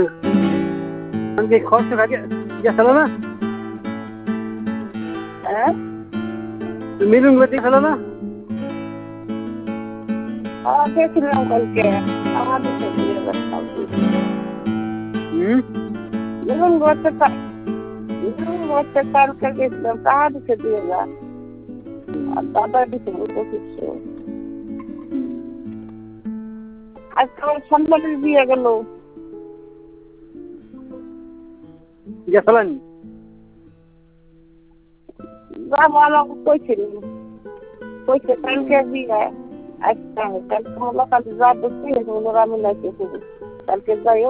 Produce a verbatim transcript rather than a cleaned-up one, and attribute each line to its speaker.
Speaker 1: আমাকে খরচ থাকে গেছিল না
Speaker 2: হ্যাঁ
Speaker 1: মিলুন গতি খেলো না
Speaker 2: গেছিলাম কালকে আমাদের
Speaker 1: হুম
Speaker 2: মিলুন ঘরতে মিলুন ঘরতে কালকে গেছিলাম তাহা দিতে দিয়ে যা আর দাদা দিতে বলতে আজ আমার সম্মানের বিয়ে গেল
Speaker 1: গেছিলেন
Speaker 2: যাবো আমাকে কইছিল কইছে কালকে বিয়ে আজকে কালকে হলো কালকে যা দেখছি ওরা মিলাইছে কালকে যাই